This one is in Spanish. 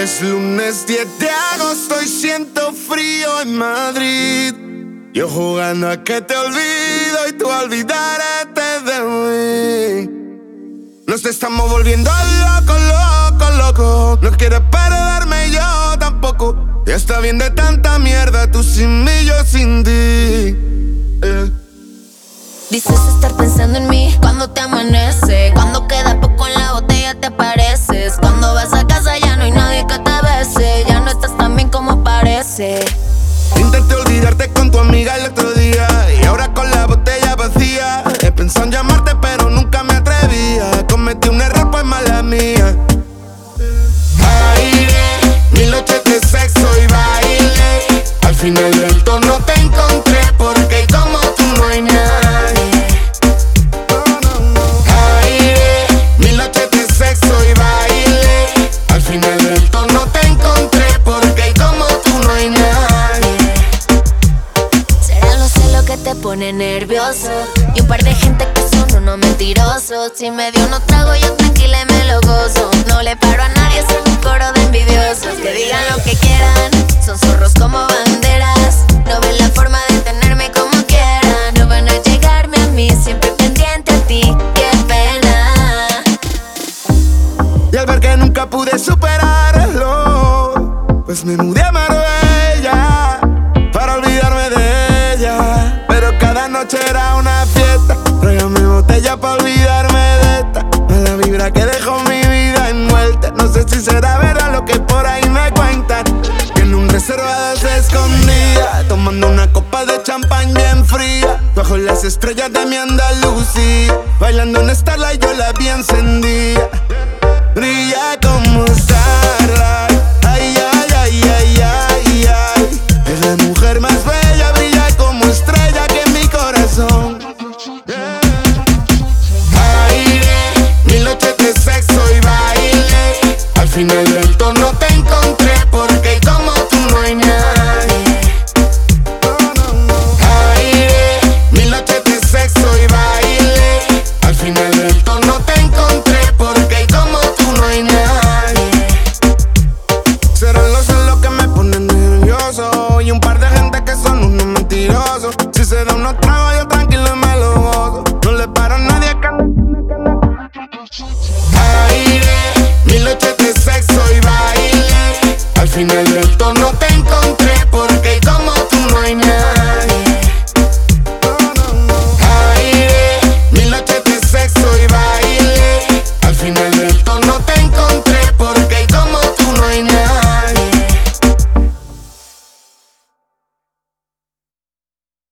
Es lunes 10 de agosto y siento frío en Madrid. Yo jugando a que te olvido y tú olvidarte de mí. Nos estamos volviendo locos, locos, locos. No quieres perderme, yo tampoco. Ya está bien de tanta mierda, tú sin mí, yo sin ti. Dices estar pensando en mí cuando te amanece, cuando queda poco en la botella te apareces. Cuando vas a casa ya no hay nadie que te bese, ya no estás tan bien como parece. Intenté olvidarte con tu amiga el otro día y ahora con la botella vacía. He pensado en llamarte pero nunca me atrevía. Cometí un error, pues mala mía. Aire, 1000 noches de sexo y baile. Al final del tono te encontré porque como tú no hay nadie. Aire, 1000 noches de sexo y baile. Al final del tono te encontré porque como tú no hay nadie. Será los celos que te pone nervioso y un par de gente que son unos mentirosos. Si me dio unos tragos yo tranquila y me lo gozo. No le paro a nadie, soy un coro de envidiosos. Que digan lo que quieran, son zorros como banderas. No ven la forma de tenerme como quieran. No van a llegarme a mí, siempre pendiente a ti. Qué pena. Y al ver que nunca pude superarlo, pues me mudé a Marbella para olvidarme de ella. Pero cada noche era una fiesta. Tráigame botella para olvidarme de esta mala vibra que dejó mi vida envuelta. No sé si será verdad lo que por ahí me cuentan, que en un reservado se escondía, tomando una copa de champán bien fría, bajo las estrellas de mi Andalucía, bailando en Starlight yo la vi encendida. Brilla como Starlight, ay, ay, ay, ay, ay, ay. Es la mujer más bella, brilla como estrella que en mi corazón. Aire, 1000 noches de sexo y baile. Al final del tono te encontré porque como tú no hay nadie. Aire, 1000 noches de sexo y baile. Al final del tono te encontré porque como tú no hay nadie. Serán los celos que me ponen nervioso y un par de gente que son unos mentirosos. Si se da unos tragos yo tranquilo me